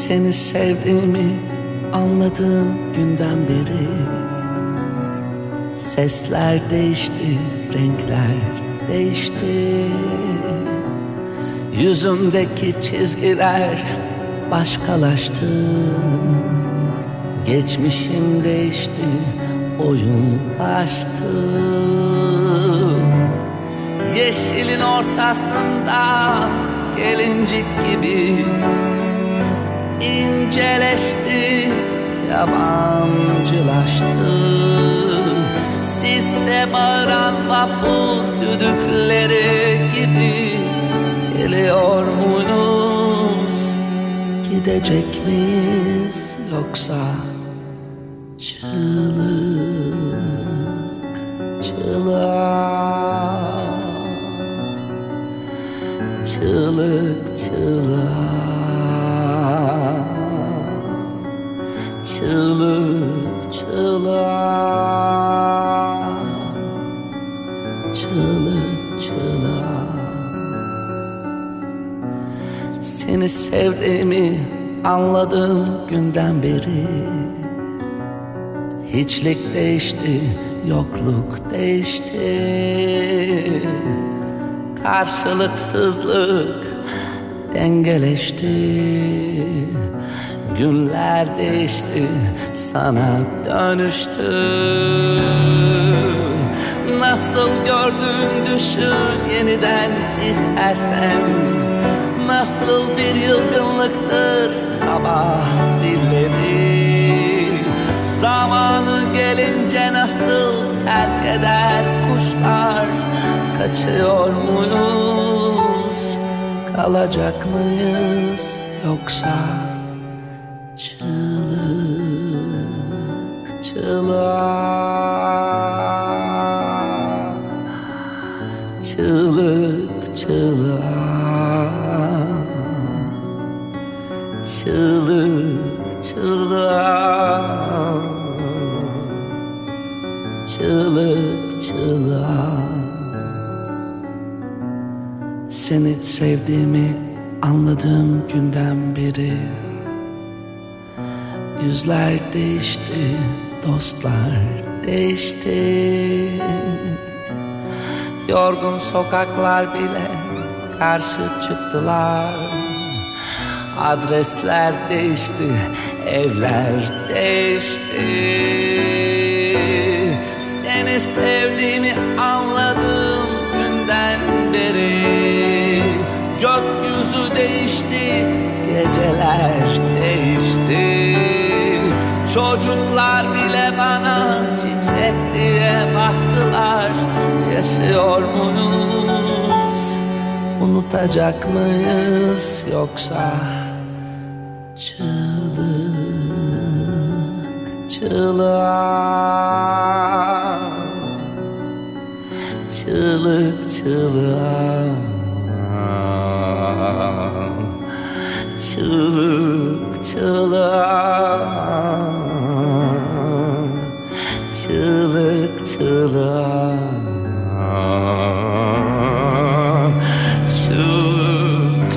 Seni sevdiğimi anladığım günden beri sesler değişti, renkler değişti. Yüzümdeki çizgiler başkalaştı. Geçmişim değişti, oyunlaştı. Yeşilin ortasında gelincik gibi inceleşti, yabancılaştı. Siste bağıran vapur düdükleri gibi geliyor muyuz, gidecek miyiz, yoksa çığlık çığlığa, çığlık çığlığa, çığlık çığlığa, çığlık çığlığa. Seni sevdiğimi anladığım günden beri hiçlik değişti, yokluk değişti. Karşılıksızlık dengeleşti. Günler değişti, sana dönüştü. Nasıl gördün düşün yeniden istersen. Nasıl bir yılgınlıktır sabah zilleri. Zamanı gelince nasıl terk eder kuşlar. Kaçıyor muyuz, kalacak mıyız, yoksa çığlık çığlığa, çığlık çığlığa, çığlık çığlığa, çığlık çığlığa. Seni sevdiğimi anladığım günden beri yüzler değişti, dostlar değişti. Yorgun sokaklar bile karşı çıktılar. Adresler değişti, evler değişti. Seni sevdiğimi anladığım günden beri gökyüzü değişti, geceler değişti. Çocuklar bile bana çiçek diye baktılar. Yaşıyor muyuz, unutacak mıyız, yoksa çığlık çığlığa, çığlık çığlığa, çığlık çığlığa, çığlık çığlığa, çığlık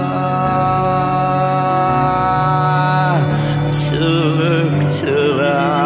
çığlığa, çığlık çığlığa.